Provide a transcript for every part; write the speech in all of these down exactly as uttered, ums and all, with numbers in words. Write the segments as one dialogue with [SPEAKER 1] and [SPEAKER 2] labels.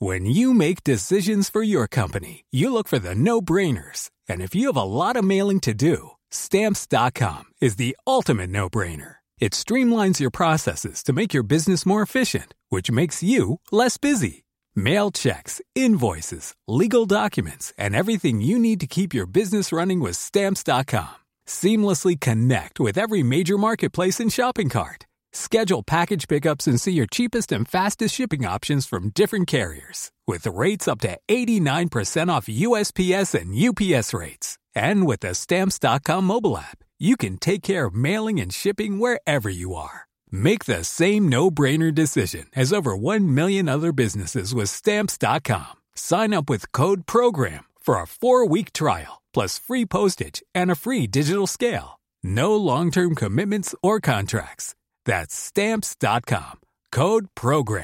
[SPEAKER 1] When you make decisions for your company, you look for the no-brainers. And if you have a lot of mailing to do, Stamps dot com is the ultimate no-brainer. It streamlines your processes to make your business more efficient, which makes you less busy. Mail checks, invoices, legal documents, and everything you need to keep your business running with Stamps dot com. Seamlessly connect with every major marketplace and shopping cart. Schedule package pickups and see your cheapest and fastest shipping options from different carriers. With rates up to eighty-nine percent off U S P S and U P S rates. And with the Stamps dot com mobile app, you can take care of mailing and shipping wherever you are. Make the same no-brainer decision as over one million other businesses with Stamps dot com. Sign up with code PROGRAM for a four-week trial, plus free postage and a free digital scale. No long-term commitments or contracts. That's Stamps dot com. Code PROGRAM.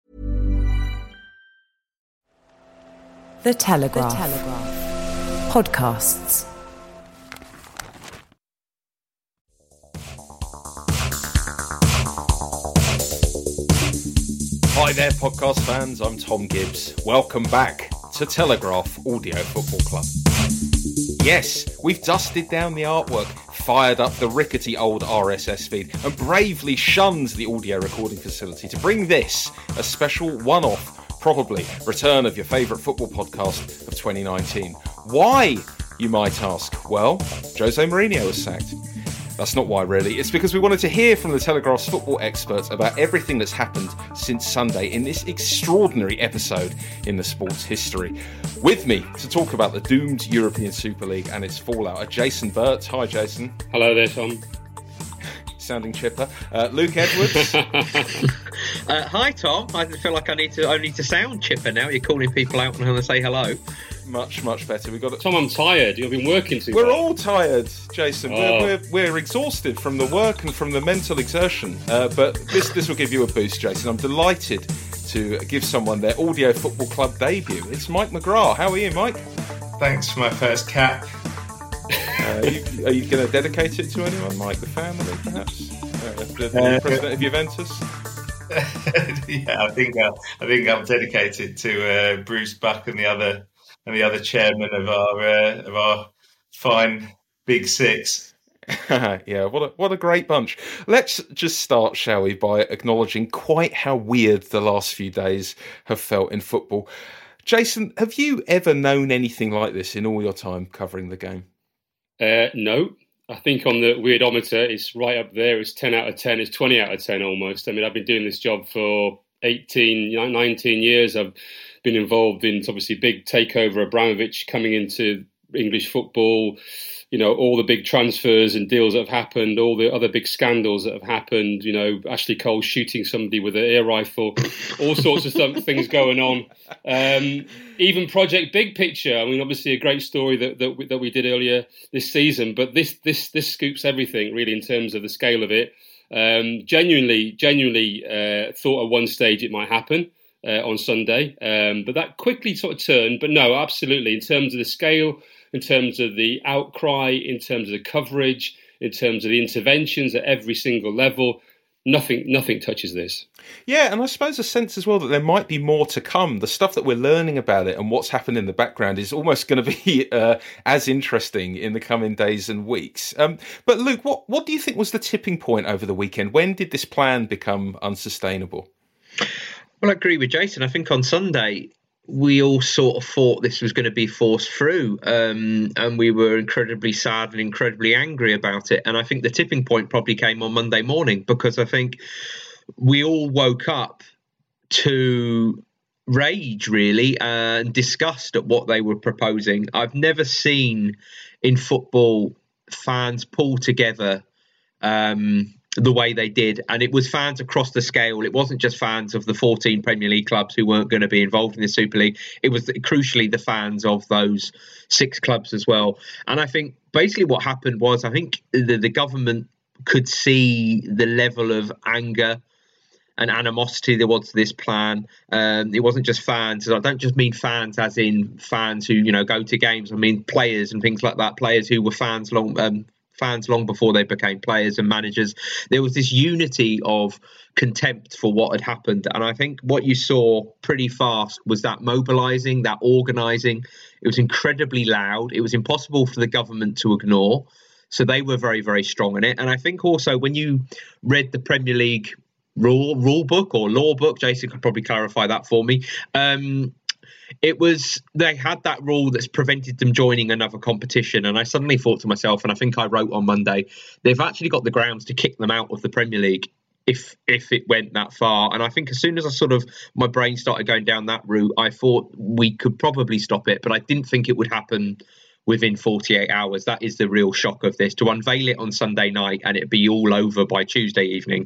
[SPEAKER 2] The Telegraph. The Telegraph. Podcasts.
[SPEAKER 3] Hi there, podcast fans. I'm Tom Gibbs. Welcome back to Telegraph Audio Football Club. Yes, we've dusted down the artwork, fired up the rickety old R S S feed, and bravely shunned the audio recording facility to bring this, a special one-off, probably, return of your favourite football podcast of twenty nineteen. Why, you might ask? Well, Jose Mourinho was sacked. That's not why, really. It's because we wanted to hear from the Telegraph's football experts about everything that's happened since Sunday in this extraordinary episode in the sport's history. With me to talk about the doomed European Super League and its fallout are Jason Burt. Hi, Jason.
[SPEAKER 4] Hello there, Tom.
[SPEAKER 3] Sounding chipper. Uh, Luke Edwards.
[SPEAKER 5] uh, hi, Tom. I feel like I need to only to sound chipper now. You're calling people out and I say hello.
[SPEAKER 3] Much, much better. We got it.
[SPEAKER 4] Tom, I'm tired. You've been working too
[SPEAKER 3] We're
[SPEAKER 4] hard.
[SPEAKER 3] all tired, Jason.
[SPEAKER 4] Oh.
[SPEAKER 3] We're, we're we're exhausted from the work and from the mental exertion. Uh, but this this will give you a boost, Jason. I'm delighted to give someone their Audio Football Club debut. It's Mike McGrath. How are you, Mike?
[SPEAKER 6] Thanks for my first cap.
[SPEAKER 3] Uh, are you, are you going to dedicate it to anyone, Mike? The family, perhaps? Uh, the, the
[SPEAKER 6] Uh,
[SPEAKER 3] president of Juventus?
[SPEAKER 6] yeah, I think I'll, I think I'm dedicated to uh, Bruce Buck and the other and the other chairman of our uh, of our fine Big Six.
[SPEAKER 3] Yeah, what a, what a great bunch. Let's just start, shall we, by acknowledging quite how weird the last few days have felt in football. Jason, have you ever known anything like this in all your time covering the game?
[SPEAKER 4] Uh, no. I think on the weirdometer, it's right up there. It's ten out of ten. It's twenty out of ten almost. I mean, I've been doing this job for eighteen, nineteen years. I've been involved in, obviously, big takeover, Abramovich coming into English football, you know, all the big transfers and deals that have happened, all the other big scandals that have happened, you know, Ashley Cole shooting somebody with an air rifle, all sorts of stuff, things going on. Um, even Project Big Picture. I mean, obviously a great story that that we, that we did earlier this season, but this this this scoops everything really in terms of the scale of it. Um, genuinely, genuinely uh, thought at one stage it might happen uh, on Sunday, um, but that quickly sort of turned. But no, absolutely, in terms of the scale, in terms of the outcry, in terms of the coverage, in terms of the interventions at every single level, nothing nothing touches this.
[SPEAKER 3] Yeah, and I suppose a sense as well that there might be more to come. The stuff that we're learning about it and what's happened in the background is almost going to be uh, as interesting in the coming days and weeks. Um, but Luke, what, what do you think was the tipping point over the weekend? When did this plan become unsustainable?
[SPEAKER 5] Well, I agree with Jason. I think on Sunday, we all sort of thought this was going to be forced through, um, and we were incredibly sad and incredibly angry about it. And I think the tipping point probably came on Monday morning, because I think we all woke up to rage, really, and disgust at what they were proposing. I've never seen in football fans pull together um, the way they did, and it was fans across the scale. It wasn't just fans of the fourteen Premier League clubs who weren't going to be involved in the Super League. It was crucially the fans of those six clubs as well. And I think basically what happened was, I think the, the government could see the level of anger and animosity there was to this plan. Um, it wasn't just fans. I don't just mean fans as in fans who, you know, go to games. I mean players and things like that. Players who were fans long um, fans long before they became players and managers. There was this unity of contempt for what had happened. And I think what you saw pretty fast was that mobilising, that organising. It was incredibly loud. It was impossible for the government to ignore. So they were very, very strong in it. And I think also when you read the Premier League rule rule book or law book, Jason could probably clarify that for me. Um, it was, they had that rule that's prevented them joining another competition. And I suddenly thought to myself, and I think I wrote on Monday, they've actually got the grounds to kick them out of the Premier League if if it went that far. And I think as soon as I sort of, my brain started going down that route, I thought we could probably stop it, but I didn't think it would happen within forty-eight hours. That is the real shock of this. To unveil it on Sunday night and it be all over by Tuesday evening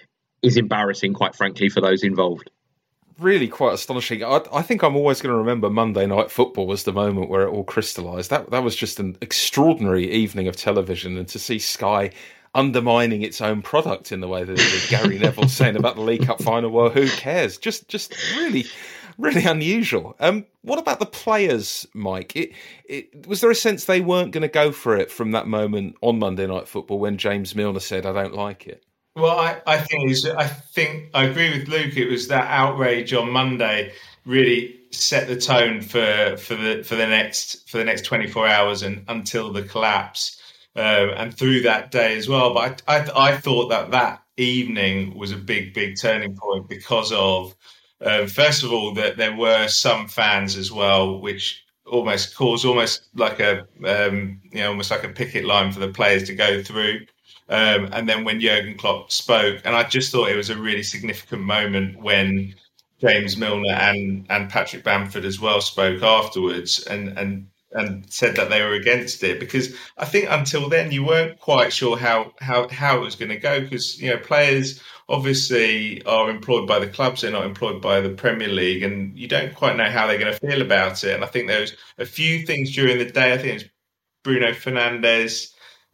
[SPEAKER 5] is embarrassing, quite frankly, for those involved.
[SPEAKER 3] Really quite astonishing. I, I think I'm always going to remember Monday Night Football as the moment where it all crystallised. That that was just an extraordinary evening of television, and to see Sky undermining its own product in the way that, that Gary Neville saying about the League Cup final, well, who cares? Just just really... Really unusual. Um, what about the players, Mike? It, it, was there a sense they weren't going to go for it from that moment on Monday Night Football when James Milner said, "I don't like it"?
[SPEAKER 6] Well, I, I think it's, I think I agree with Luke. It was that outrage on Monday really set the tone for for the for the next for the next twenty-four hours and until the collapse, uh, and through that day as well. But I, I I thought that that evening was a big big turning point because of. Um, first of all, that there were some fans as well, which almost caused almost like a um, you know almost like a picket line for the players to go through. Um, and then when Jurgen Klopp spoke, and I just thought it was a really significant moment when James Milner and and Patrick Bamford as well spoke afterwards and and and said that they were against it, because I think until then you weren't quite sure how how how it was going to go, because you know players obviously are employed by the clubs, they're not employed by the Premier League, and you don't quite know how they're going to feel about it. And I think there was a few things during the day. I think it was Bruno Fernandes.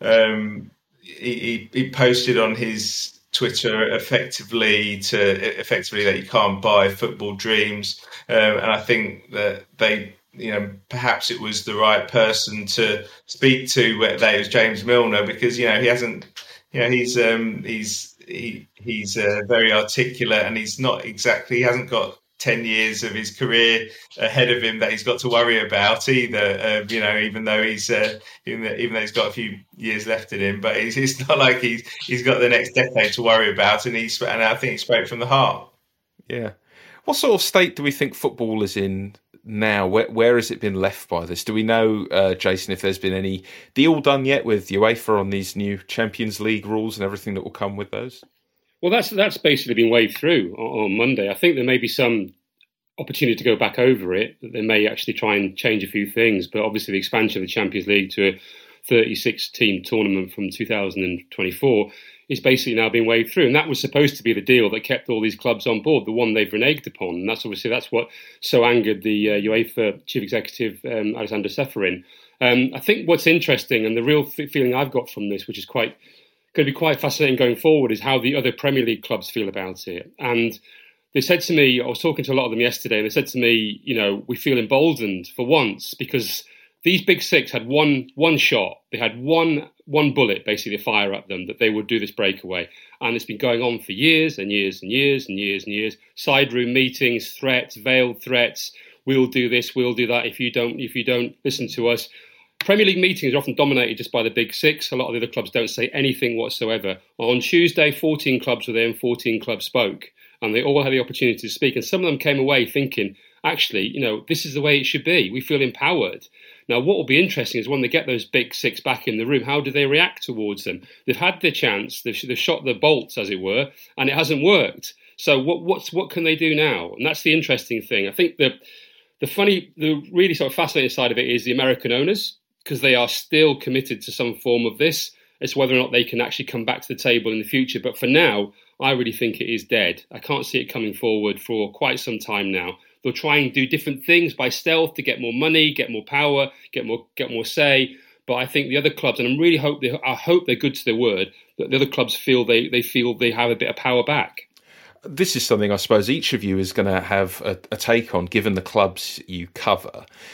[SPEAKER 6] Um, he, he posted on his Twitter effectively to effectively that you can't buy football dreams, um, and I think that they, you know, perhaps it was the right person to speak to. That was James Milner, because you know he hasn't, you know, he's um, he's. He, he's uh, very articulate, and he's not exactly, he hasn't got ten years of his career ahead of him that he's got to worry about either, uh, you know, even though he's uh, even, though, even though he's got a few years left in him, but it's, it's not like he's he's got the next decade to worry about, and he's and I think he spoke from the heart.
[SPEAKER 3] Yeah. What sort of state do we think football is in now? Where, where has it been left by this? Do we know, uh, Jason, if there's been any deal done yet with UEFA on these new Champions League rules and everything that will come with those?
[SPEAKER 4] Well, that's that's basically been waved through on, on Monday. I think there may be some opportunity to go back over it. They may actually try and change a few things, but obviously the expansion of the Champions League to a thirty-six team tournament from two thousand twenty-four is basically now being waved through. And that was supposed to be the deal that kept all these clubs on board, the one they've reneged upon. And that's obviously, that's what so angered the uh, UEFA chief executive, um, Alexander Ceferin. Um, I think what's interesting, and the real f- feeling I've got from this, which is quite going to be quite fascinating going forward, is how the other Premier League clubs feel about it. And they said to me, I was talking to a lot of them yesterday, and they said to me, you know, we feel emboldened for once, because these big six had one one shot. They had one one bullet basically to fire at them, that they would do this breakaway. And it's been going on for years and years and years and years and years. Side room meetings, threats, veiled threats. We'll do this, we'll do that if you don't if you don't listen to us. Premier League meetings are often dominated just by the big six. A lot of the other clubs don't say anything whatsoever. On Tuesday, fourteen clubs were there and fourteen clubs spoke. And they all had the opportunity to speak. And some of them came away thinking, actually, you know, this is the way it should be. We feel empowered. Now, what will be interesting is when they get those big six back in the room, how do they react towards them? They've had their chance. They've, they've shot the bolts, as it were, and it hasn't worked. So what what's what can they do now? And that's the interesting thing. I think the the funny, the really sort of fascinating side of it is the American owners, because they are still committed to some form of this. It's whether or not they can actually come back to the table in the future. But for now, I really think it is dead. I can't see it coming forward for quite some time now. They'll try and do different things by stealth to get more money, get more power, get more get more say. But I think the other clubs, and I really hope they, I hope they're good to their word, that the other clubs feel they, they feel they have a bit of power back.
[SPEAKER 3] This is something I suppose each of you is going to have a, a take on, given the clubs you cover.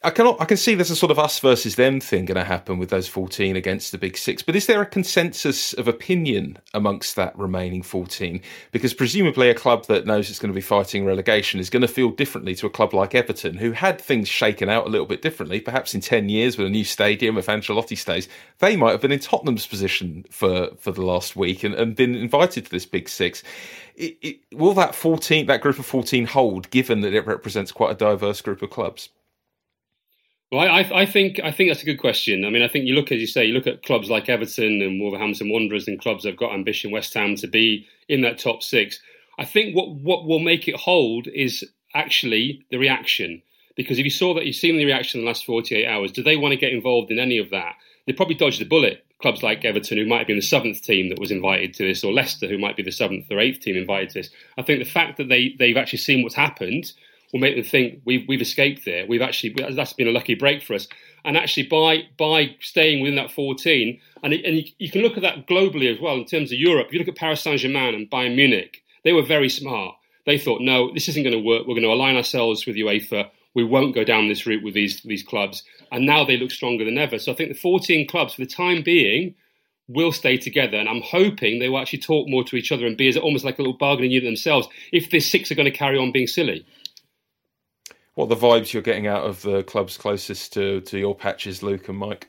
[SPEAKER 3] I can I can see there's a sort of us versus them thing going to happen with those fourteen against the big six. But is there a consensus of opinion amongst that remaining fourteen? Because presumably a club that knows it's going to be fighting relegation is going to feel differently to a club like Everton, who had things shaken out a little bit differently. Perhaps in ten years with a new stadium, if Ancelotti stays, they might have been in Tottenham's position for, for the last week and, and been invited to this big six. It, it, will that fourteen, that group of fourteen hold, given that it represents quite a diverse group of clubs?
[SPEAKER 4] Well, I, I think I think that's a good question. I mean, I think you look, as you say, you look at clubs like Everton and Wolverhampton Wanderers and clubs that have got ambition, West Ham, to be in that top six. I think what, what will make it hold is actually the reaction. Because if you saw that, you've seen the reaction in the last forty-eight hours, do they want to get involved in any of that? They probably dodged the bullet. Clubs like Everton, who might have been the seventh team that was invited to this, or Leicester, who might be the seventh or eighth team invited to this. I think the fact that they, they've actually seen what's happened will make them think we've we've escaped there. We've actually that's been a lucky break for us. And actually, by by staying within that fourteen, and it, and you, you can look at that globally as well in terms of Europe. If you look at Paris Saint-Germain and Bayern Munich, they were very smart. They thought, no, this isn't going to work. We're going to align ourselves with UEFA. We won't go down this route with these these clubs. And now they look stronger than ever. So I think the fourteen clubs, for the time being, will stay together. And I'm hoping they will actually talk more to each other and be as almost like a little bargaining unit themselves if this six are going to carry on being silly.
[SPEAKER 3] What are the vibes you're getting out of the clubs closest to, to your patches, Luke and Mike?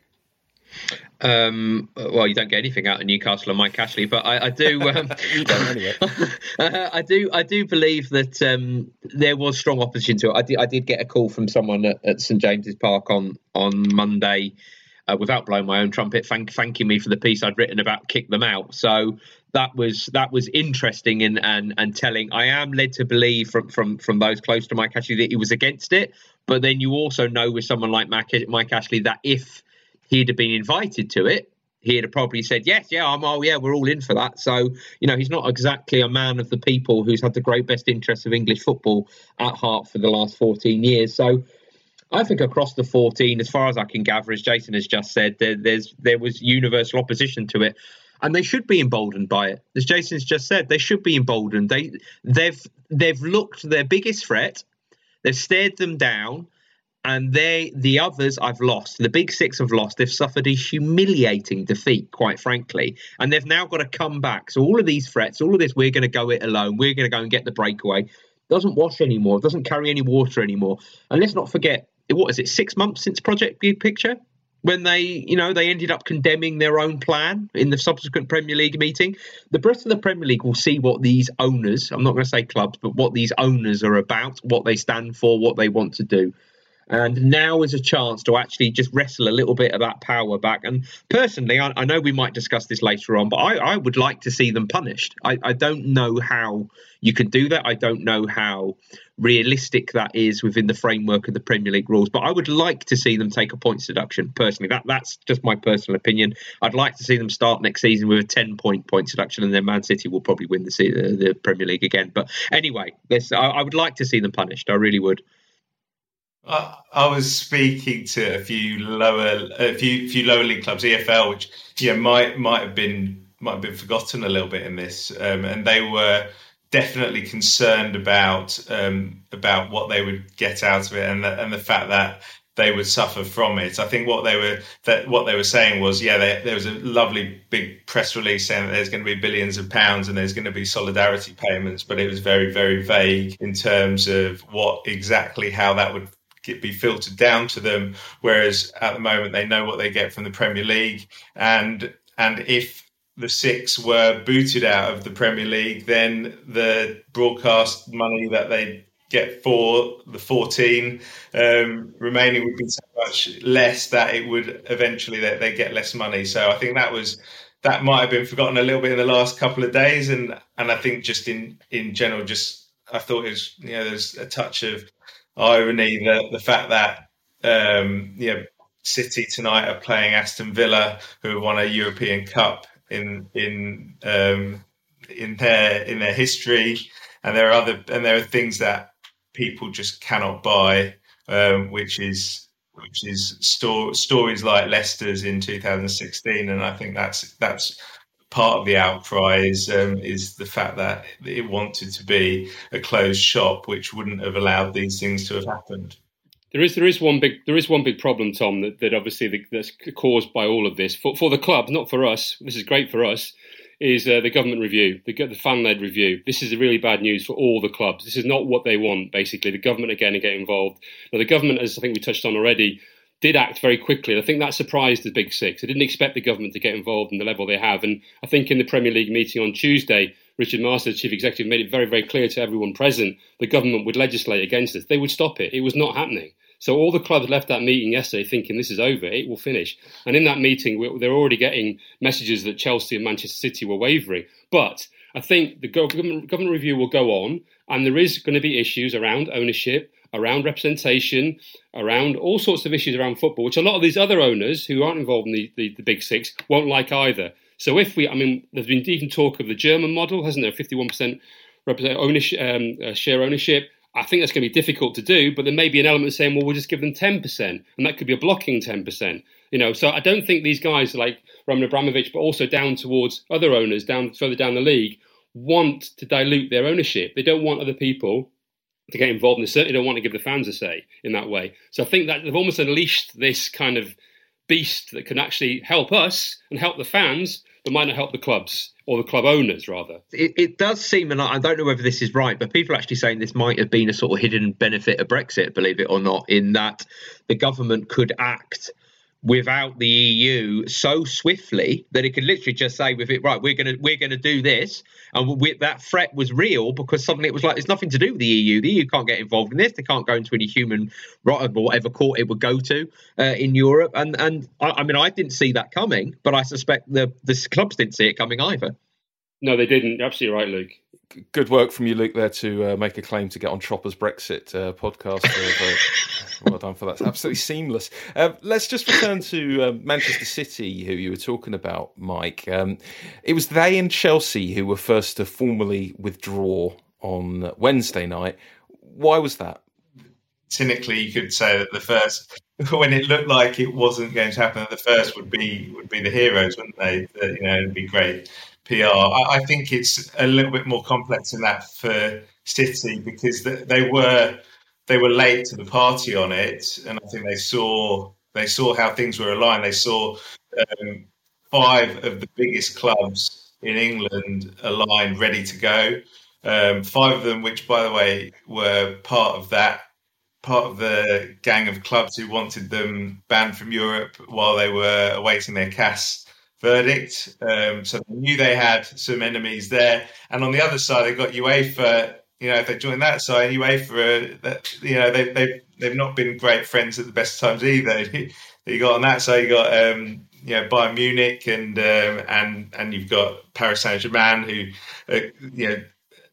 [SPEAKER 5] Um, well, you don't get anything out of Newcastle and Mike Ashley, but I, I do. Um,
[SPEAKER 3] you don't anyway.
[SPEAKER 5] I do. I do believe that um, there was strong opposition to it. I did. I did get a call from someone at, at St James's Park on on Monday, uh, without blowing my own trumpet, thank, thanking me for the piece I'd written about Kick Them Out. So that was that was interesting and and and telling. I am led to believe from from from those close to Mike Ashley that he was against it, but then you also know with someone like Mike Ashley that if he'd have been invited to it, he'd have probably said, yes, yeah, I'm, oh, yeah, we're all in for that. So, you know, he's not exactly a man of the people who's had the great best interests of English football at heart for the last fourteen years. So I think across the fourteen, as far as I can gather, as Jason has just said, there, there's there was universal opposition to it. And they should be emboldened by it. As Jason's just said, they should be emboldened. They, they've, they've looked their biggest threat. They've stared them down. And they, the others I've lost, the big six have lost. They've suffered a humiliating defeat, quite frankly. And they've now got to come back. So all of these threats, all of this, we're going to go it alone. We're going to go and get the breakaway. Doesn't wash anymore. Doesn't carry any water anymore. And let's not forget, what is it, six months since Project Big Picture? When they, you know, they ended up condemning their own plan in the subsequent Premier League meeting. The rest of the Premier League will see what these owners, I'm not going to say clubs, but what these owners are about, what they stand for, what they want to do. And now is a chance to actually just wrestle a little bit of that power back. And personally, I, I know we might discuss this later on, but I, I would like to see them punished. I, I don't know how you can do that. I don't know how realistic that is within the framework of the Premier League rules. But I would like to see them take a points deduction, personally. That That's just my personal opinion. I'd like to see them start next season with a ten-point points deduction, and then Man City will probably win the, the Premier League again. But anyway, this, I, I would like to see them punished. I really would.
[SPEAKER 6] I, I was speaking to a few lower, a few few lower league clubs, E F L, which yeah might might have been might have been forgotten a little bit in this, um, and they were definitely concerned about um, about what they would get out of it, and the, and the fact that they would suffer from it. I think what they were that what they were saying was, yeah, they, there was a lovely big press release saying that there's going to be billions of pounds and there's going to be solidarity payments, but it was very very vague in terms of what exactly how that would be filtered down to them, whereas at the moment they know what they get from the Premier League, and and if the six were booted out of the Premier League, then the broadcast money that they get for the fourteen um, remaining would be so much less that it would eventually that they get less money. So I think that was that might have been forgotten a little bit in the last couple of days, and and I think just in in general, just I thought it was, you know, there's a touch of irony that the fact that um, you know, City tonight are playing Aston Villa, who won a European Cup in in um, in their in their history, and there are other and there are things that people just cannot buy, um, which is which is sto- stories like Leicester's in two thousand sixteen, and I think that's that's. Part of the outcry is um, is the fact that it wanted to be a closed shop, which wouldn't have allowed these things to have happened.
[SPEAKER 4] There is there is one big there is one big problem, Tom, that, that obviously the, that's caused by all of this for for the club, not for us. This is great for us. Is uh, the government review, the, the fan-led review. This is really bad news for all the clubs. This is not what they want, basically. The government, again, are getting involved. Now, the government, as I think we touched on already, did act very quickly. I think that surprised the Big Six. They didn't expect the government to get involved in the level they have. And I think in the Premier League meeting on Tuesday, Richard Master, the chief executive, made it very, very clear to everyone present the government would legislate against this. They would stop it. It was not happening. So all the clubs left that meeting yesterday thinking this is over, it will finish. And in that meeting, they're already getting messages that Chelsea and Manchester City were wavering. But I think the government, government review will go on, and there is going to be issues around ownership, around representation, around all sorts of issues around football, which a lot of these other owners who aren't involved in the, the, the Big Six won't like either. So if we, I mean, there's been even talk of the German model, hasn't there? fifty-one percent represent ownership, um, uh, share ownership. I think that's going to be difficult to do, but there may be an element of saying, well, we'll just give them ten percent, and that could be a blocking ten percent. You know, so I don't think these guys like Roman Abramovich, but also down towards other owners, down further down the league, want to dilute their ownership. They don't want other people to get involved, and they certainly don't want to give the fans a say in that way. So I think that they've almost unleashed this kind of beast that can actually help us and help the fans, but might not help the clubs. Or the club owners, rather.
[SPEAKER 5] It, it does seem, and I don't know whether this is right, but people are actually saying this might have been a sort of hidden benefit of Brexit, believe it or not, in that the government could act without the E U so swiftly that it could literally just say with it, right, we're going to we're going to do this. And we, that threat was real because suddenly it was like, it's nothing to do with the E U. The E U can't get involved in this. They can't go into any human right or whatever court it would go to uh, in Europe. And and I, I mean, I didn't see that coming, but I suspect the, the clubs didn't see it coming either.
[SPEAKER 4] No, they didn't. You're absolutely right, Luke.
[SPEAKER 3] Good work from you, Luke, there to uh, make a claim to get on Chopper's Brexit uh, podcast. uh, well done for that. It's absolutely seamless. Uh, let's just return to uh, Manchester City, who you were talking about, Mike. Um, it was they and Chelsea who were first to formally withdraw on Wednesday night. Why was that?
[SPEAKER 6] Cynically, you could say that the first, when it looked like it wasn't going to happen, that the first would be would be the heroes, wouldn't they? That, you know, it'd be great P R. I, I think it's a little bit more complex than that for City because they were they were late to the party on it, and I think they saw they saw how things were aligned. They saw um, five of the biggest clubs in England aligned, ready to go. Um, five of them, which by the way were part of that. part of the gang of clubs who wanted them banned from Europe while they were awaiting their C A S verdict. Um, so they knew they had some enemies there. And on the other side, they got UEFA. You know, if they join that side, UEFA, that, you know, they, they've, they've not been great friends at the best times either. You got on that side, you got, um, you know, Bayern Munich and, um, and, and you've got Paris Saint-Germain who, uh, you know,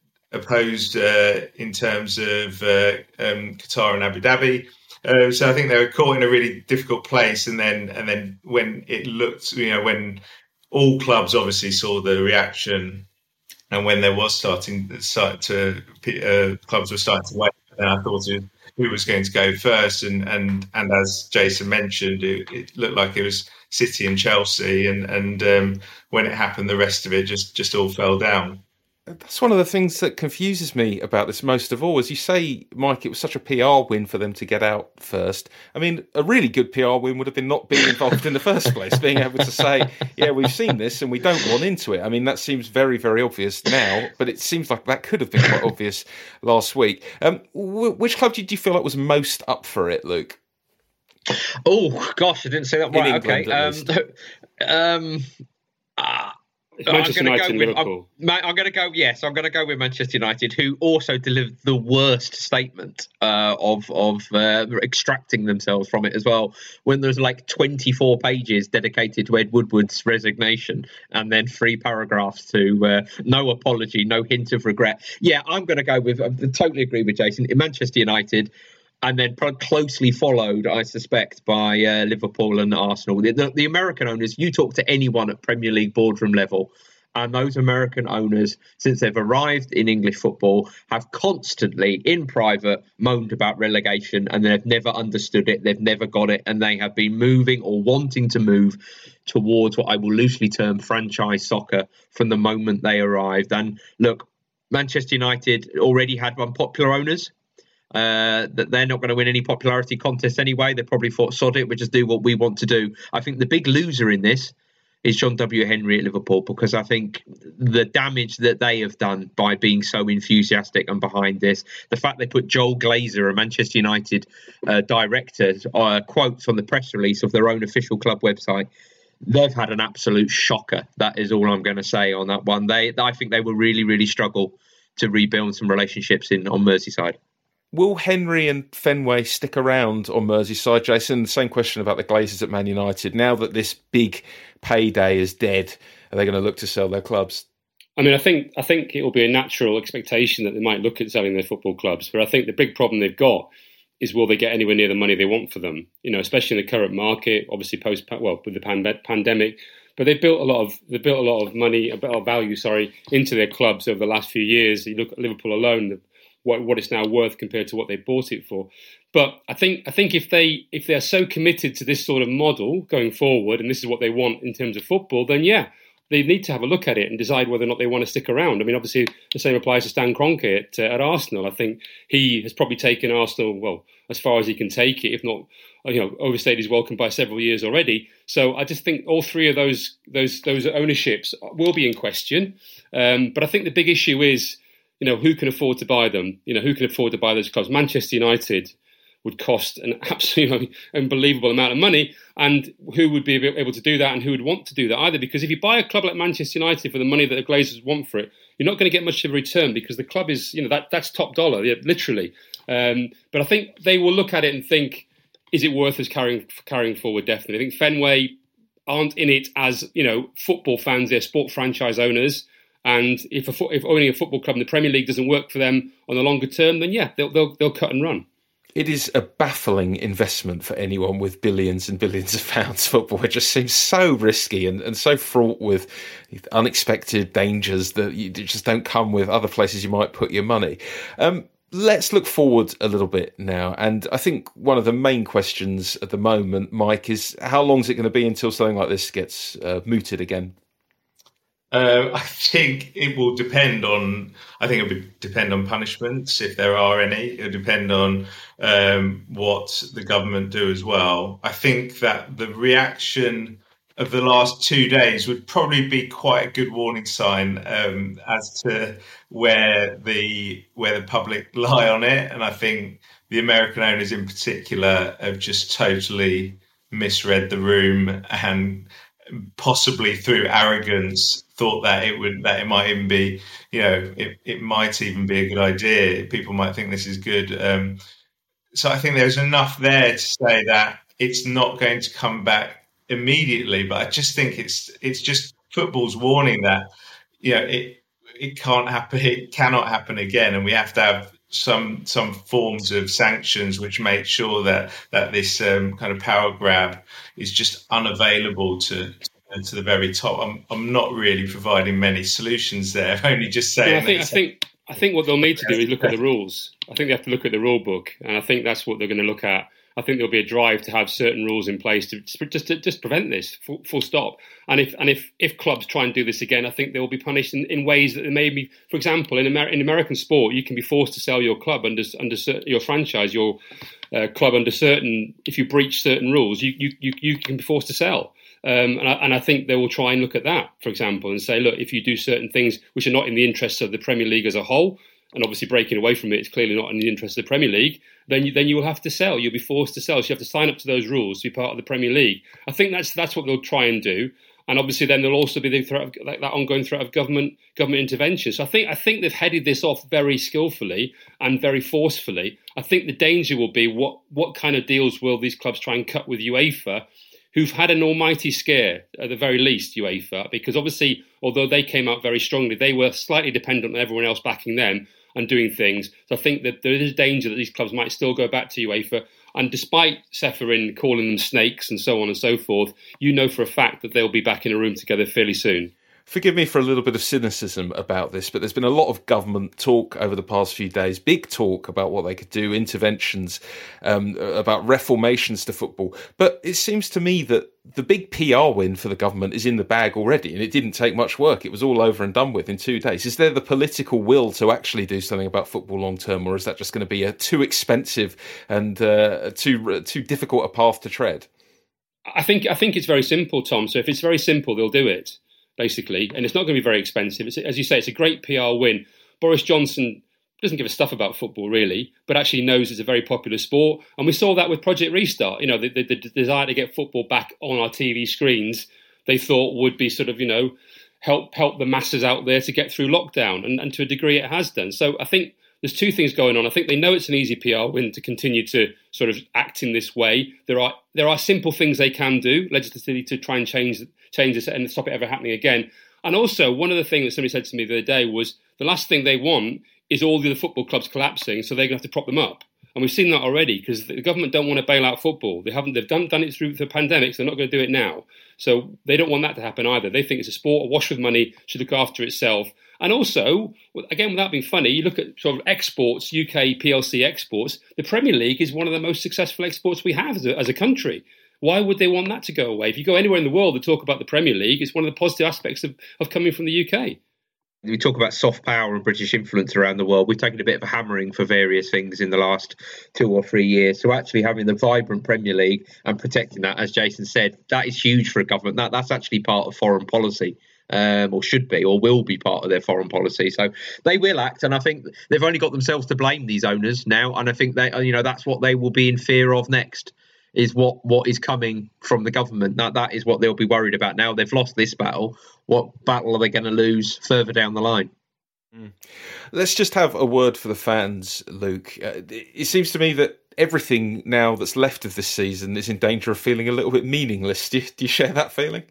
[SPEAKER 6] opposed uh, in terms of uh, um, Qatar and Abu Dhabi. Uh, so I think they were caught in a really difficult place. And then and then when it looked, you know, when all clubs obviously saw the reaction and when there was starting start to, uh, clubs were starting to wait, then I thought it, who was going to go first. And and, and as Jason mentioned, it, it looked like it was City and Chelsea. And, and um, when it happened, the rest of it just, just all fell down.
[SPEAKER 3] That's one of the things that confuses me about this most of all. As you say, Mike, it was such a P R win for them to get out first. I mean, a really good P R win would have been not being involved in the first place, being able to say, yeah, we've seen this and we don't want into it. I mean, that seems very, very obvious now, but it seems like that could have been quite obvious last week. Um, w- which club did you feel like was most up for it, Luke?
[SPEAKER 5] Oh, gosh, I didn't say that right.
[SPEAKER 3] England,
[SPEAKER 5] okay. Um, um, uh,
[SPEAKER 4] Manchester United and
[SPEAKER 5] with,
[SPEAKER 4] Liverpool.
[SPEAKER 5] I'm, I'm going to go, yes, I'm going to go with Manchester United, who also delivered the worst statement uh, of of uh, extracting themselves from it as well, when there's like twenty-four pages dedicated to Ed Woodward's resignation and then three paragraphs to uh, no apology, no hint of regret. Yeah, I'm going to go with, I totally agree with Jason, in Manchester United. And then closely followed, I suspect, by uh, Liverpool and Arsenal. The, the, the American owners, you talk to anyone at Premier League boardroom level, and those American owners, since they've arrived in English football, have constantly, in private, moaned about relegation, and they've never understood it, they've never got it, and they have been moving or wanting to move towards what I will loosely term franchise soccer from the moment they arrived. And look, Manchester United already had unpopular owners. Uh, that they're not going to win any popularity contest anyway. They probably thought, sod it, we just do what we want to do. I think the big loser in this is John W. Henry at Liverpool, because I think the damage that they have done by being so enthusiastic and behind this, the fact they put Joel Glazer, a Manchester United uh, director, uh, quotes on the press release of their own official club website, they've had an absolute shocker. That is all I'm going to say on that one. They, I think they will really, really struggle to rebuild some relationships in on Merseyside.
[SPEAKER 3] Will Henry and Fenway stick around on Merseyside, Jason? The same question about the Glazers at Man United. Now that this big payday is dead, are they going to look to sell their clubs?
[SPEAKER 4] I mean, I think I think it will be a natural expectation that they might look at selling their football clubs. But I think the big problem they've got is, will they get anywhere near the money they want for them? You know, especially in the current market, obviously post well with the pand- pandemic. But they've built a lot of they built a lot of money, a bit of value, sorry, into their clubs over the last few years. You look at Liverpool alone, the, what what it's now worth compared to what they bought it for. But I think I think if they if they're so committed to this sort of model going forward, and this is what they want in terms of football, then yeah, they need to have a look at it and decide whether or not they want to stick around. I mean, obviously the same applies to Stan Kroenke at, uh, at Arsenal. I think he has probably taken Arsenal well as far as he can take it, if not, you know, overstayed his welcome by several years already. So I just think all three of those those those ownerships will be in question. Um, but I think the big issue is, you know, who can afford to buy them? You know, who can afford to buy those clubs? Manchester United would cost an absolutely unbelievable amount of money, and who would be able to do that, and who would want to do that either? Because if you buy a club like Manchester United for the money that the Glazers want for it, you're not going to get much of a return, because the club is, you know, that that's top dollar, yeah, literally. Um, but I think they will look at it and think, is it worth us carrying carrying forward? Definitely. I think Fenway aren't in it as, you know, football fans; they're sport franchise owners. And if a, if owning a football club in the Premier League doesn't work for them on the longer term, then yeah, they'll they'll, they'll cut and run.
[SPEAKER 3] It is a baffling investment for anyone with billions and billions of pounds. Football, it just seems so risky and, and so fraught with unexpected dangers that you just don't come with other places you might put your money. Um, let's look forward a little bit now. And I think one of the main questions at the moment, Mike, is how long is it going to be until something like this gets uh, mooted again?
[SPEAKER 6] Uh, I think it will depend on. I think it would depend on punishments, if there are any. It will depend on um, what the government do as well. I think that the reaction of the last two days would probably be quite a good warning sign um, as to where the where the public lie on it. And I think the American owners in particular have just totally misread the room, and possibly through arrogance thought that it would that it might even be, you know, it, it might even be a good idea. People might think this is good. Um, so I think there's enough there to say that it's not going to come back immediately. But I just think it's it's just football's warning that, you know, it it can't happen, it cannot happen again, and we have to have some some forms of sanctions which make sure that that this um, kind of power grab is just unavailable to to the very top. I'm I'm not really providing many solutions there. I'm only just saying.
[SPEAKER 4] Yeah, I think I think I think what they'll need to do is look at the rules. I think they have to look at the rule book, and I think that's what they're going to look at. I think there'll be a drive to have certain rules in place to just to just prevent this, full, full stop. And if and if, if clubs try and do this again, I think they will be punished in, in ways that may be, for example, in Amer- in American sport, you can be forced to sell your club under under your franchise, your uh, club under certain. If you breach certain rules, you you you, you can be forced to sell. Um, and, I, and I think they will try and look at that, for example, and say, look, if you do certain things which are not in the interests of the Premier League as a whole, and obviously breaking away from it is clearly not in the interest of the Premier League, then you, then you will have to sell. You'll be forced to sell. So you have to sign up to those rules to be part of the Premier League. I think that's that's what they'll try and do. And obviously then there'll also be the threat of, like, that ongoing threat of government government intervention. So I think I think they've headed this off very skillfully and very forcefully. I think the danger will be what what kind of deals will these clubs try and cut with UEFA, who've had an almighty scare, at the very least, UEFA, because obviously, although they came out very strongly, they were slightly dependent on everyone else backing them and doing things. So I think that there is a danger that these clubs might still go back to UEFA. And despite Ceferin calling them snakes and so on and so forth, you know for a fact that they'll be back in a room together fairly soon.
[SPEAKER 3] Forgive me for a little bit of cynicism about this, but there's been a lot of government talk over the past few days, big talk about what they could do, interventions, um, about reformations to football. But it seems to me that the big P R win for the government is in the bag already, and it didn't take much work. It was all over and done with in two days. Is there the political will to actually do something about football long term, or is that just going to be a too expensive and uh, too too difficult a path to tread?
[SPEAKER 4] I think I think it's very simple, Tom. So if it's very simple, they'll do it, basically. And it's not going to be very expensive. It's, as you say, it's a great P R win. Boris Johnson doesn't give a stuff about football, really, but actually knows it's a very popular sport. And we saw that with Project Restart. You know, the, the, the desire to get football back on our T V screens, they thought would be sort of, you know, help help the masses out there to get through lockdown. And, and to a degree it has done. So I think there's two things going on. I think they know it's an easy P R win to continue to sort of act in this way. There are there are simple things they can do legislatively to try and change change this and stop it ever happening again. And also, one of the things that somebody said to me the other day was the last thing they want is all the other football clubs collapsing, so they're going to have to prop them up. And we've seen that already because the government don't want to bail out football. They haven't. They've done done it through the pandemic, so they're not going to do it now. So they don't want that to happen either. They think it's a sport, awash with money, should look after itself. And also, again, without being funny, you look at sort of exports, U K P L C exports. The Premier League is one of the most successful exports we have as a, as a country. Why would they want that to go away? If you go anywhere in the world to talk about the Premier League, it's one of the positive aspects of, of coming from the U K.
[SPEAKER 5] We talk about soft power and British influence around the world. We've taken a bit of a hammering for various things in the last two or three years. So actually having the vibrant Premier League and protecting that, as Jason said, that is huge for a government. That That's actually part of foreign policy. Um, or should be, or will be part of their foreign policy. So they will act, and I think they've only got themselves to blame, these owners now. And I think they, you know, that's what they will be in fear of next, is what what is coming from the government. That that is what they'll be worried about now. They've lost this battle. What battle are they going to lose further down the line?
[SPEAKER 3] Mm. Let's just have a word for the fans, Luke. Uh, it seems to me that everything now that's left of this season is in danger of feeling a little bit meaningless. Do you, do you share that feeling?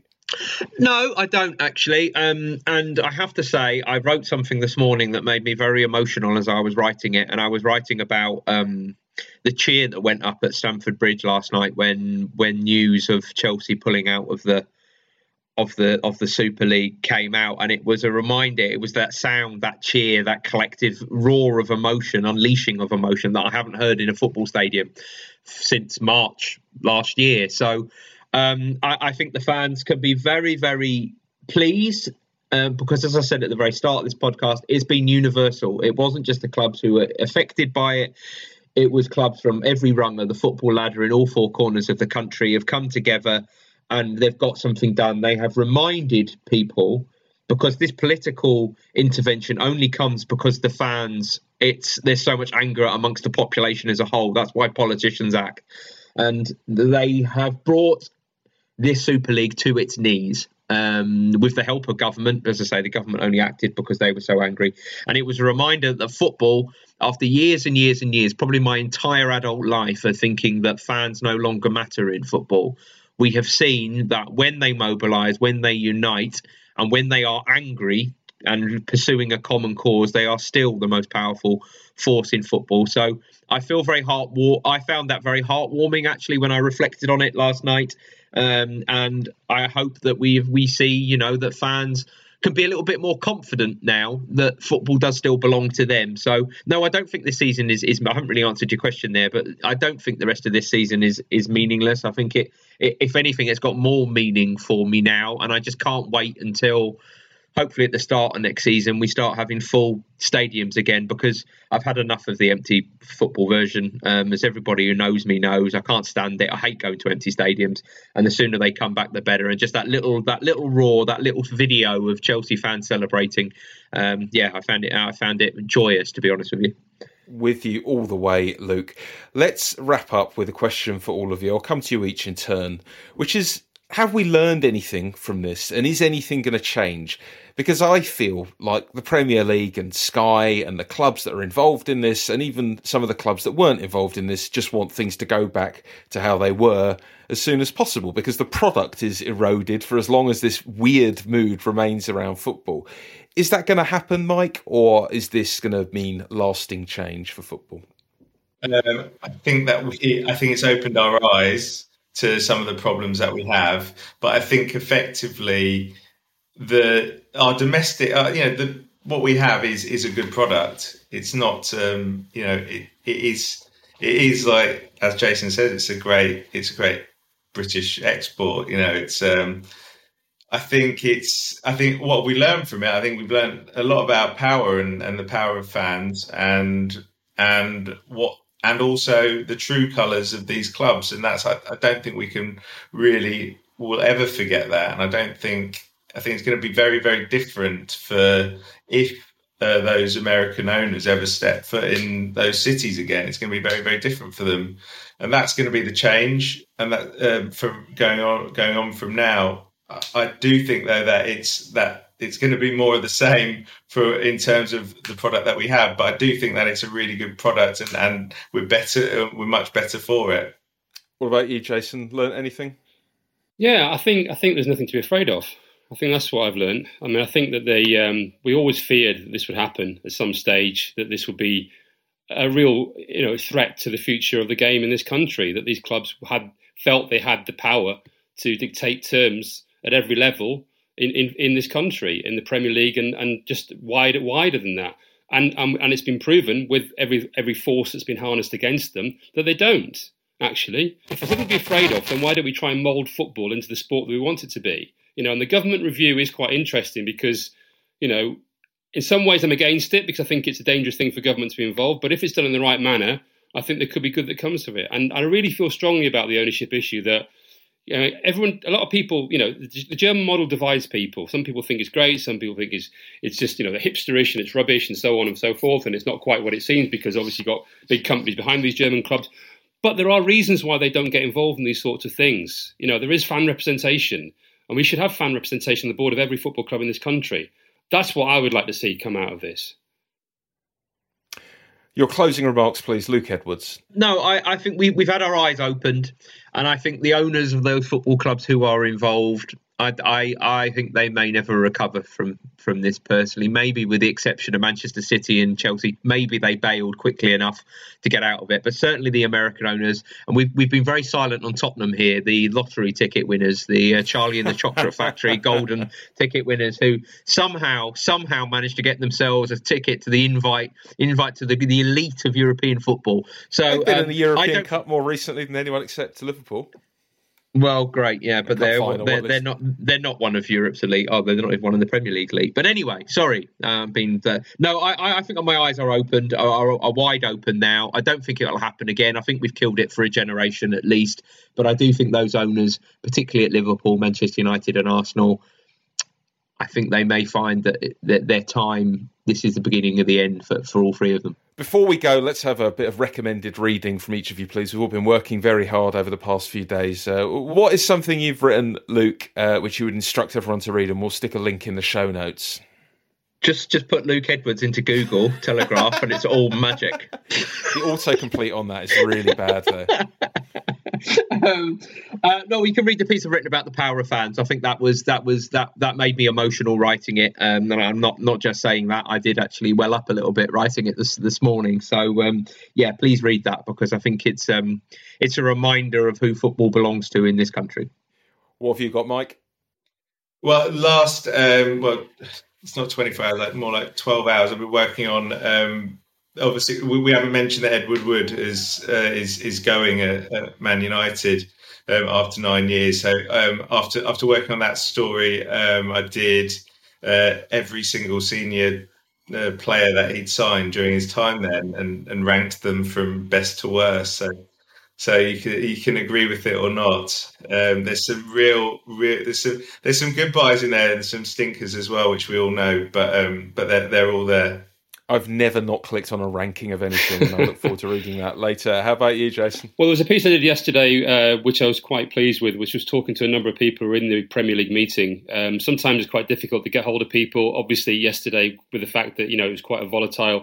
[SPEAKER 5] No, I don't actually. Um, and I have to say, I wrote something this morning that made me very emotional as I was writing it. And I was writing about um, the cheer that went up at Stamford Bridge last night when when news of Chelsea pulling out of the of the of the Super League came out. And it was a reminder. It was that sound, that cheer, that collective roar of emotion, unleashing of emotion that I haven't heard in a football stadium since March last year. So Um, I, I think the fans can be very, very pleased uh, because, as I said at the very start of this podcast, it's been universal. It wasn't just the clubs who were affected by it. It was clubs from every rung of the football ladder in all four corners of the country have come together and they've got something done. They have reminded people, because this political intervention only comes because the fans, it's there's so much anger amongst the population as a whole. That's why politicians act. And they have brought this Super League to its knees um, with the help of government. As I say, the government only acted because they were so angry. And it was a reminder that football, after years and years and years, probably my entire adult life of thinking that fans no longer matter in football, we have seen that when they mobilise, when they unite, and when they are angry and pursuing a common cause, they are still the most powerful force in football. So I feel very heart war- I found that very heartwarming, actually, when I reflected on it last night. Um, and I hope that we we see, you know, that fans can be a little bit more confident now that football does still belong to them. So, no, I don't think this season is, is I haven't really answered your question there, but I don't think the rest of this season is is meaningless. I think it, it if anything, it's got more meaning for me now. And I just can't wait until hopefully at the start of next season, we start having full stadiums again, because I've had enough of the empty football version. Um, as everybody who knows me knows, I can't stand it. I hate going to empty stadiums, and the sooner they come back, the better. And just that little, that little roar, that little video of Chelsea fans celebrating. Um, yeah, I found it. I found it joyous, to be honest with you.
[SPEAKER 3] With you all the way, Luke. Let's wrap up with a question for all of you. I'll come to you each in turn, which is, have we learned anything from this? And is anything going to change? Because I feel like the Premier League and Sky and the clubs that are involved in this, and even some of the clubs that weren't involved in this, just want things to go back to how they were as soon as possible, because the product is eroded for as long as this weird mood remains around football. Is that going to happen, Mike? Or is this going to mean lasting change for football?
[SPEAKER 6] Um, I think that we, I think it's opened our eyes to some of the problems that we have, but I think effectively the our domestic, uh, you know, the, what we have is is a good product. It's not, um, you know, it, it is it is like, as Jason said, it's a great it's a great British export. You know, it's. Um, I think it's. I think what we learned from it. I think we've learned a lot about power and, and the power of fans and and what and also the true colours of these clubs. And that's. I, I don't think we can really will ever forget that. And I don't think. I think it's going to be very, very different for if uh, those American owners ever step foot in those cities again. It's going to be very, very different for them, and that's going to be the change. And that um, from going on, going on from now, I, I do think though that it's that it's going to be more of the same for in terms of the product that we have. But I do think that it's a really good product, and, and we're better, we're much better for it.
[SPEAKER 3] What about you, Jason? Learned anything?
[SPEAKER 4] Yeah, I think I think there's nothing to be afraid of. I think that's what I've learned. I mean, I think that they um, we always feared that this would happen at some stage, that this would be a real, you know, threat to the future of the game in this country, that these clubs had felt they had the power to dictate terms at every level in, in, in this country, in the Premier League and, and just wider wider than that. And um, and it's been proven with every every force that's been harnessed against them that they don't, actually. If there's something to be afraid of, then why don't we try and mould football into the sport that we want it to be? You know, and the government review is quite interesting because, you know, in some ways I'm against it because I think it's a dangerous thing for government to be involved. But if it's done in the right manner, I think there could be good that comes of it. And I really feel strongly about the ownership issue that, you know, everyone, a lot of people, you know, the, the German model divides people. Some people think it's great. Some people think it's, it's just, you know, the hipsterish and it's rubbish and so on and so forth. And it's not quite what it seems because obviously you've got big companies behind these German clubs. But there are reasons why they don't get involved in these sorts of things. You know, there is fan representation. And we should have fan representation on the board of every football club in this country. That's what I would like to see come out of this.
[SPEAKER 3] Your closing remarks, please, Luke Edwards.
[SPEAKER 5] No, I, I think we, we've had our eyes opened. And I think the owners of those football clubs who are involved, I, I, I think they may never recover from, from this personally. Maybe with the exception of Manchester City and Chelsea, maybe they bailed quickly enough to get out of it. But certainly the American owners, and we've we've been very silent on Tottenham here, the lottery ticket winners, the uh, Charlie and the Chocolate Factory golden ticket winners, who somehow somehow managed to get themselves a ticket to the invite invite to the the elite of European football. So
[SPEAKER 3] they've been
[SPEAKER 5] um,
[SPEAKER 3] in the European Cup more recently than anyone except Liverpool.
[SPEAKER 5] Well, great, yeah, but they're
[SPEAKER 3] final,
[SPEAKER 5] they're, they're not they're not one of Europe's elite. Oh, they're not even one in the Premier League league. But anyway, sorry, um, been uh, no, I I think my eyes are opened, are, are, are wide open now. I don't think it'll happen again. I think we've killed it for a generation at least. But I do think those owners, particularly at Liverpool, Manchester United, and Arsenal, I think they may find that, that their time. This is the beginning of the end for, for all three of them.
[SPEAKER 3] Before we go, let's have a bit of recommended reading from each of you, please. We've all been working very hard over the past few days. Uh, what is something you've written, Luke, uh, which you would instruct everyone to read? And we'll stick a link in the show notes.
[SPEAKER 5] Just just put Luke Edwards into Google, Telegraph, and it's all magic.
[SPEAKER 3] The autocomplete on that is really bad, though.
[SPEAKER 5] um, uh, no, you can read the piece I've written about the power of fans. I think that was that was that that made me emotional writing it. Um, and I'm not not just saying that. I did actually well up a little bit writing it this this morning. So um, yeah, please read that because I think it's um, it's a reminder of who football belongs to in this country.
[SPEAKER 3] What have you got, Mike?
[SPEAKER 6] Well, last um, well, it's not twenty-four hours, like more like twelve hours. I've been working on. Um, Obviously, we, we haven't mentioned that Ed Woodward is uh, is is going at, at Man United um, after nine years. So um, after after working on that story, um, I did uh, every single senior uh, player that he'd signed during his time there, and, and ranked them from best to worst. So so you can you can agree with it or not. Um, there's some real, real there's some there's some good buys in there and some stinkers as well, which we all know. But um, but they're they're all there.
[SPEAKER 3] I've never not clicked on a ranking of anything, and I look forward to reading that later. How about you, Jason?
[SPEAKER 4] Well, there was a piece I did yesterday, uh, which I was quite pleased with, which was talking to a number of people who were in the Premier League meeting. Um, sometimes it's quite difficult to get hold of people. Obviously, yesterday, with the fact that, you know, it was quite a volatile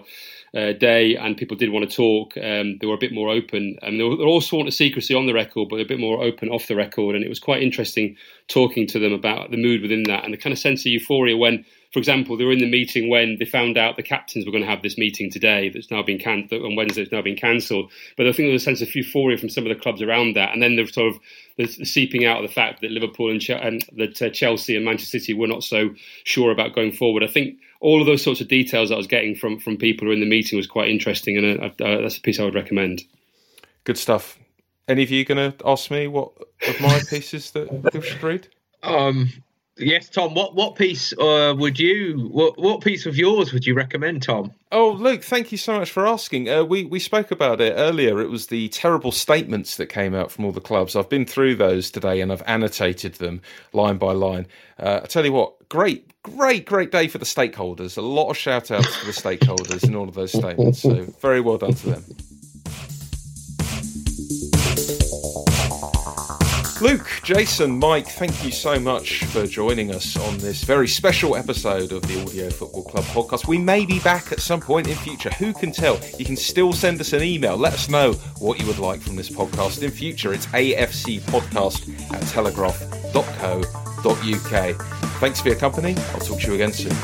[SPEAKER 4] uh, day, and people did want to talk. Um, they were a bit more open, and there were all sort of secrecy on the record, but a bit more open off the record. And it was quite interesting talking to them about the mood within that and the kind of sense of euphoria when, for example, they were in the meeting when they found out the captains were going to have this meeting today that's now been can- on Wednesday, it's now been cancelled. But I think there was a sense of euphoria from some of the clubs around that. And then the sort of the seeping out of the fact that Liverpool and, Ch- and that uh, Chelsea and Manchester City were not so sure about going forward. I think all of those sorts of details I was getting from, from people who were in the meeting was quite interesting. And uh, uh, that's a piece I would recommend.
[SPEAKER 3] Good stuff. Any of you going to ask me what of my pieces that you should read?
[SPEAKER 5] Um, yes, Tom. What what piece uh, would you? What what piece of yours would you recommend, Tom?
[SPEAKER 3] Oh, Luke, thank you so much for asking. Uh, we we spoke about it earlier. It was the terrible statements that came out from all the clubs. I've been through those today and I've annotated them line by line. Uh, I tell you what, great, great, great day for the stakeholders. A lot of shout outs to the stakeholders in all of those statements. So very well done to them. Luke, Jason, Mike, thank you so much for joining us on this very special episode of the Audio Football Club podcast. We may be back at some point in future. Who can tell? You can still send us an email. Let us know what you would like from this podcast in future. It's A F C podcast at telegraph dot co dot uk. Thanks for your company. I'll talk to you again soon.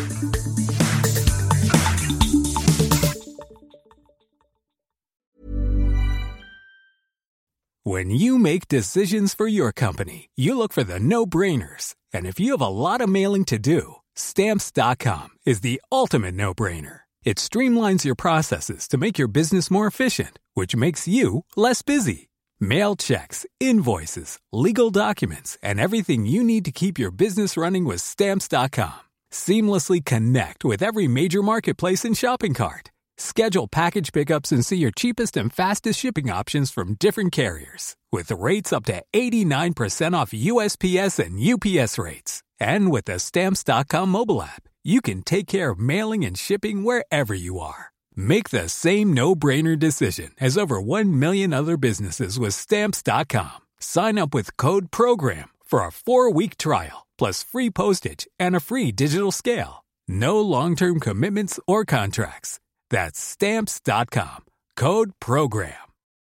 [SPEAKER 1] When you make decisions for your company, you look for the no-brainers. And if you have a lot of mailing to do, Stamps dot com is the ultimate no-brainer. It streamlines your processes to make your business more efficient, which makes you less busy. Mail checks, invoices, legal documents, and everything you need to keep your business running with Stamps dot com. Seamlessly connect with every major marketplace and shopping cart. Schedule package pickups and see your cheapest and fastest shipping options from different carriers. With rates up to eighty-nine percent off U S P S and U P S rates. And with the Stamps dot com mobile app, you can take care of mailing and shipping wherever you are. Make the same no-brainer decision as over one million other businesses with Stamps dot com. Sign up with code PROGRAM for a four-week trial, plus free postage and a free digital scale. No long-term commitments or contracts. That's Stamps dot com. Code PROGRAM.